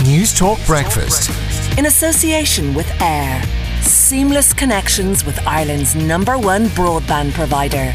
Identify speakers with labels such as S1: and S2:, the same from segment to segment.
S1: News Talk Breakfast.
S2: In association with AIR. Seamless connections with Ireland's #1 broadband provider.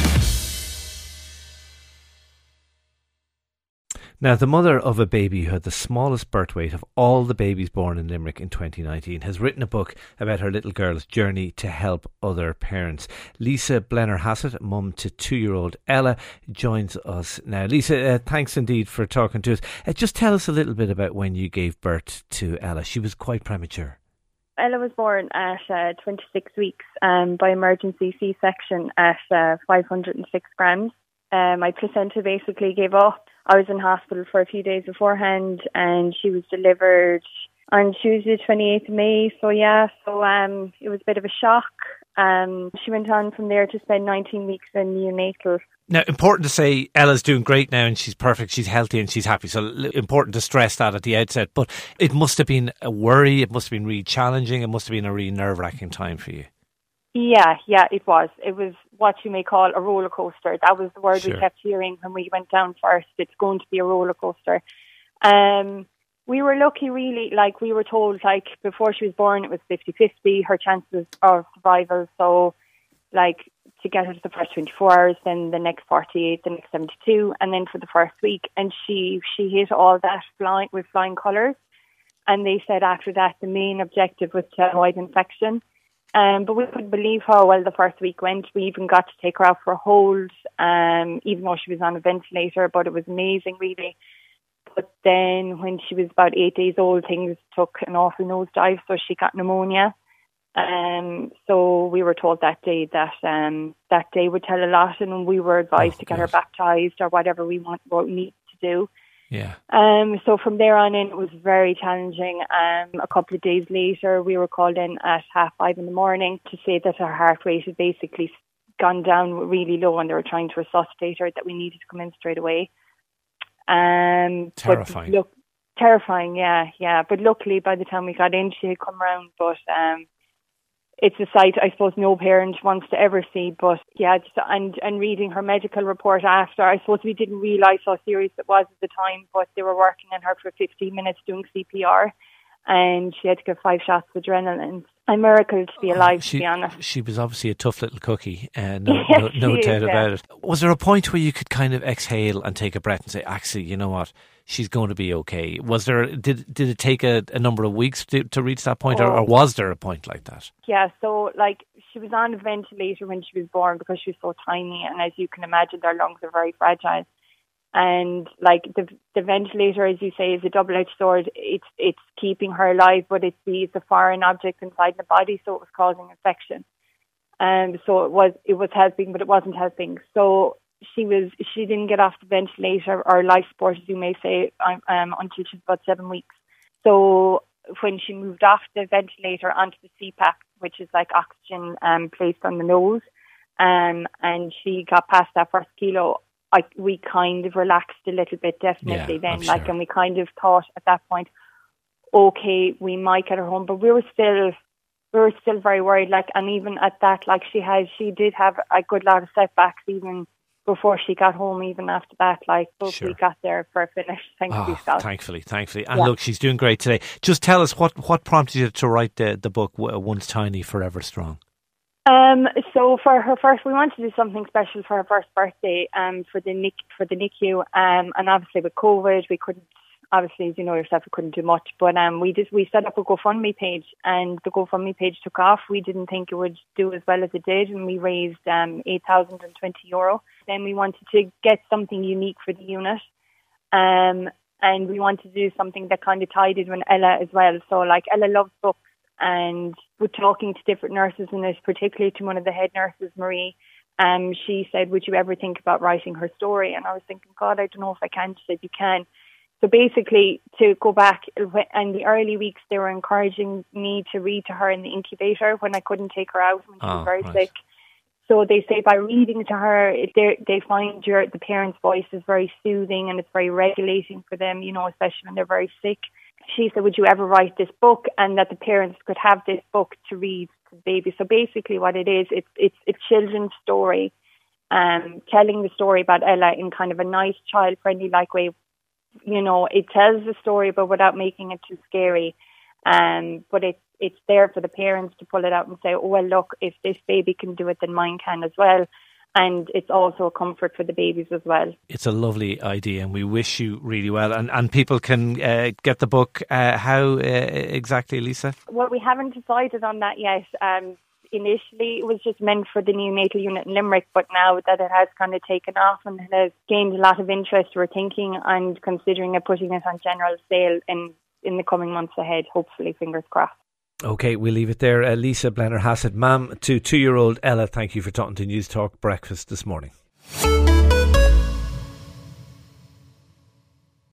S3: Now, the mother of a baby who had the smallest birth weight of all the babies born in Limerick in 2019 has written a book about her little girl's journey to help other parents. Lisa Blenner-Hassett, mum to 2-year-old Ella, joins us now. Lisa, thanks indeed for talking to us. Just tell us a little bit about when you gave birth to Ella. She was quite premature.
S4: Ella was born at 26 weeks by emergency C-section at 506 grams. My placenta basically gave up. I was in hospital for a few days beforehand, and she was delivered on Tuesday, 28th of May. So it was a bit of a shock. She went on from there to spend 19 weeks in neonatal.
S3: Now, important to say, Ella's doing great now and she's perfect, she's healthy and she's happy. So important to stress that at the outset. But it must have been a worry, it must have been really challenging, it must have been a really nerve-wracking time for you. Yeah,
S4: it was. It was what you may call a roller coaster. That was the word we kept hearing when we went down first. It's going to be a roller coaster. We were lucky, really. Like, we were told, like, before she was born, it was 50-50, her chances of survival. So, like, to get her to the first 24 hours, then the next 48, the next 72, and then for the first week. And she hit all that with flying colours. And they said after that, the main objective was to avoid infection. But we couldn't believe how well the first week went. We even got to take her out for a hold, even though she was on a ventilator, but it was amazing, really. But then when she was about 8 days old, things took an awful nosedive, so she got pneumonia. So we were told that day that day would tell a lot, and we were advised to get her baptised or whatever we need to do.
S3: Yeah.
S4: So from there on in, it was very challenging. A couple of days later, we were called in at 5:30 in the morning to say that her heart rate had basically gone down really low, and they were trying to resuscitate her, that we needed to come in straight away.
S3: Terrifying.
S4: Terrifying, yeah. But luckily, by the time we got in, she had come round. But it's a sight I suppose no parent wants to ever see. But yeah, and reading her medical report after, I suppose we didn't realise how serious it was at the time, but they were working on her for 15 minutes doing CPR, and she had to get 5 shots of adrenaline. A miracle to be alive, to be honest.
S3: She was obviously a tough little cookie, no doubt about it. Was there a point where you could kind of exhale and take a breath and say, actually, you know what, she's going to be okay? Was there? Did it take a number of weeks to reach that point, or was there a point like that?
S4: Yeah, so like she was on a ventilator when she was born because she was so tiny, and as you can imagine, their lungs are very fragile. And like the ventilator, as you say, is a double-edged sword. It's keeping her alive, but it's a foreign object inside the body, so it was causing infection. So it was helping, but it wasn't helping. So she didn't get off the ventilator or life support, as you may say, until she was about 7 weeks. So when she moved off the ventilator onto the CPAP, which is like oxygen placed on the nose, and she got past that first kilo, we kind of relaxed a little bit, definitely then, sure. And we kind of thought at that point, okay, we might get her home, but we were still very worried, like, and even at that, like, she did have a good lot of setbacks even before she got home, even after that, like, but sure. We got there for a finish,
S3: thankfully. And look, she's doing great today. Just tell us what prompted you to write the book, Once Tiny, Forever Strong?
S4: So for her first, we wanted to do something special for her first birthday, for the NICU, and obviously with COVID, we couldn't, obviously, as you know yourself, we couldn't do much, but we set up a GoFundMe page, and the GoFundMe page took off. We didn't think it would do as well as it did, and we raised €8,020. Then we wanted to get something unique for the unit, and we wanted to do something that kind of tied in with Ella as well. So like, Ella loves books, and we're talking to different nurses in this, particularly to one of the head nurses, Marie. She said, would you ever think about writing her story? And I was thinking, God, I don't know if I can. She said, you can. So basically, to go back, in the early weeks, they were encouraging me to read to her in the incubator when I couldn't take her out when she was very sick. So they say by reading to her, they find the parent's voice is very soothing, and it's very regulating for them, you know, especially when they're very sick. She said, would you ever write this book, and that the parents could have this book to read to the baby. So basically what it is, it's a children's story, telling the story about Ella in kind of a nice, child-friendly like way, it tells the story, but without making it too scary. But it's there for the parents to pull it out and say, oh, well, look, if this baby can do it, then mine can as well. And it's also a comfort for the babies as well. It's
S3: a lovely idea, and we wish you really well. And people can get the book. How exactly, Lisa?
S4: Well, we haven't decided on that yet. Initially, it was just meant for the neonatal unit in Limerick, but now that it has kind of taken off and it has gained a lot of interest, we're thinking and considering putting it on general sale in the coming months ahead, hopefully, fingers crossed.
S3: OK, we'll leave it there. Lisa Blenner-Hassett, mum to 2-year-old Ella, thank you for talking to News Talk Breakfast this morning.